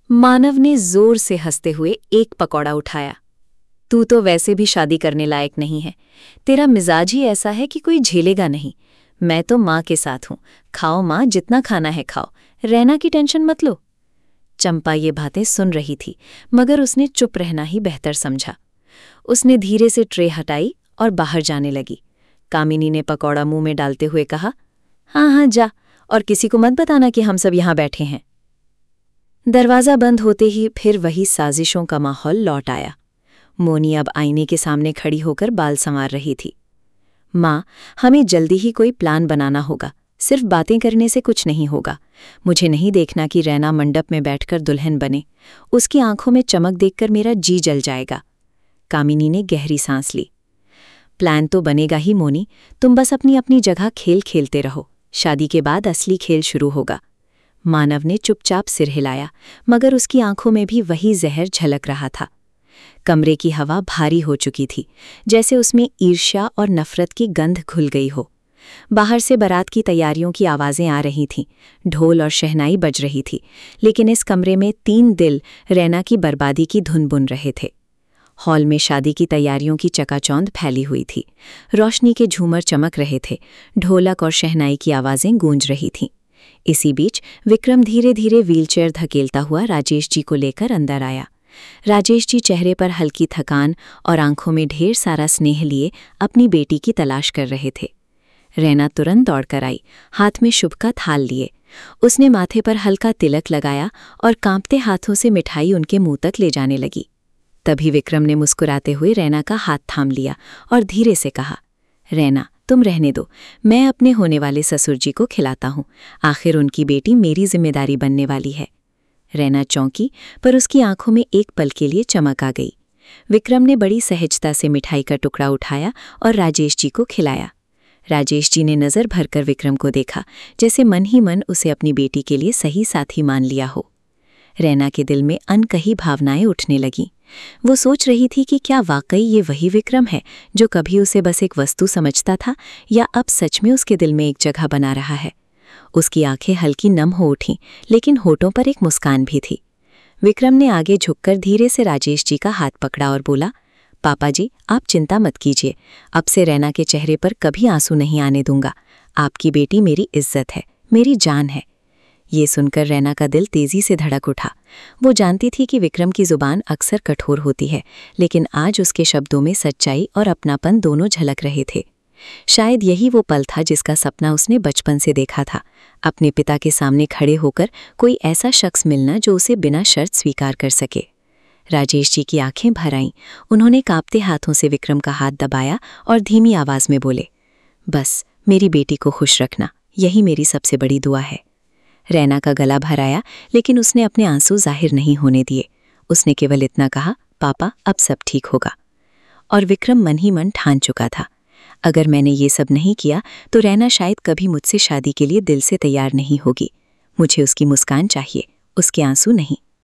मानव ने जोर से हंसते हुए एक पकौड़ा उठाया। तू तो वैसे भी शादी करने लायक नहीं है। तेरा मिजाज ही ऐसा है कि कोई झेलेगा नहीं। मैं तो माँ के साथ हूँ। खाओ माँ, जितना खाना है खाओ, रैना की टेंशन मत लो। चंपा ये बातें सुन रही थी, मगर उसने चुप रहना ही बेहतर समझा। उसने धीरे से ट्रे हटाई और बाहर जाने लगी। कामिनी ने पकौड़ा मुंह में डालते हुए कहा, हाँ हाँ जा, और किसी को मत बताना कि हम सब यहाँ बैठे हैं। दरवाज़ा बंद होते ही फिर वही साजिशों का माहौल लौट आया। मोनी अब आईने के सामने खड़ी होकर बाल संवार रही थी। माँ, हमें जल्दी ही कोई प्लान बनाना होगा। सिर्फ बातें करने से कुछ नहीं होगा। मुझे नहीं देखना कि रैना मंडप में बैठकर दुल्हन बने। उसकी आंखों में चमक देखकर मेरा जी जल जाएगा। कामिनी ने गहरी सांस ली। प्लान तो बनेगा ही मोनी, तुम बस अपनी अपनी जगह खेल खेलते रहो। शादी के बाद असली खेल शुरू होगा। मानव ने चुपचाप सिर हिलाया, मगर उसकी आंखों में भी वही जहर झलक रहा था। कमरे की हवा भारी हो चुकी थी, जैसे उसमें ईर्ष्या और नफरत की गंध घुल गई हो। बाहर से बारात की तैयारियों की आवाज़ें आ रही थीं, ढोल और शहनाई बज रही थी, लेकिन इस कमरे में 3 दिल रैना की बर्बादी की धुन बुन रहे थे। हॉल में शादी की तैयारियों की चकाचौंध फैली हुई थी। रोशनी के झूमर चमक रहे थे, ढोलक और शहनाई की आवाज़ें गूंज रही थीं। इसी बीच विक्रम धीरे धीरे व्हीलचेयर धकेलता हुआ राजेश जी को लेकर अंदर आया। राजेश जी चेहरे पर हल्की थकान और आंखों में ढेर सारा स्नेह लिए अपनी बेटी की तलाश कर रहे थे। रैना तुरंत दौड़कर आई, हाथ में शुभ का थाल लिए। उसने माथे पर हल्का तिलक लगाया और कांपते हाथों से मिठाई उनके मुंह तक ले जाने लगी। तभी विक्रम ने मुस्कुराते हुए रैना का हाथ थाम लिया और धीरे से कहा, रैना, तुम रहने दो, मैं अपने होने वाले ससुर जी को खिलाता हूँ। आखिर उनकी बेटी मेरी जिम्मेदारी बनने वाली है। रैना चौंकी, पर उसकी आंखों में एक पल के लिए चमक आ गई। विक्रम ने बड़ी सहजता से मिठाई का टुकड़ा उठाया और राजेश जी को खिलाया। राजेश जी ने नज़र भरकर विक्रम को देखा, जैसे मन ही मन उसे अपनी बेटी के लिए सही साथी मान लिया हो। रैना के दिल में अनकही भावनाएं उठने लगीं। वो सोच रही थी कि क्या वाकई ये वही विक्रम है जो कभी उसे बस एक वस्तु समझता था, या अब सच में उसके दिल में एक जगह बना रहा है। उसकी आंखें हल्की नम हो उठीं, लेकिन होठों पर एक मुस्कान भी थी। विक्रम ने आगे झुककर धीरे से राजेश जी का हाथ पकड़ा और बोला, पापा जी, आप चिंता मत कीजिए। अब से रैना के चेहरे पर कभी आंसू नहीं आने दूंगा। आपकी बेटी मेरी इज्जत है, मेरी जान है। ये सुनकर रैना का दिल तेजी से धड़क उठा। वो जानती थी कि विक्रम की जुबान अक्सर कठोर होती है, लेकिन आज उसके शब्दों में सच्चाई और अपनापन दोनों झलक रहे थे। शायद यही वो पल था जिसका सपना उसने बचपन से देखा था, अपने पिता के सामने खड़े होकर कोई ऐसा शख्स मिलना जो उसे बिना शर्त स्वीकार कर सके। राजेश जी की आंखें भर आईं। उन्होंने कांपते हाथों से विक्रम का हाथ दबाया और धीमी आवाज में बोले, बस मेरी बेटी को खुश रखना, यही मेरी सबसे बड़ी दुआ है। रैना का गला भर आया, लेकिन उसने अपने आंसू जाहिर नहीं होने दिए। उसने केवल इतना कहा, पापा अब सब ठीक होगा। और विक्रम मन ही मन ठान चुका था, अगर मैंने ये सब नहीं किया तो रैना शायद कभी मुझसे शादी के लिए दिल से तैयार नहीं होगी। मुझे उसकी मुस्कान चाहिए, उसके आंसू नहीं।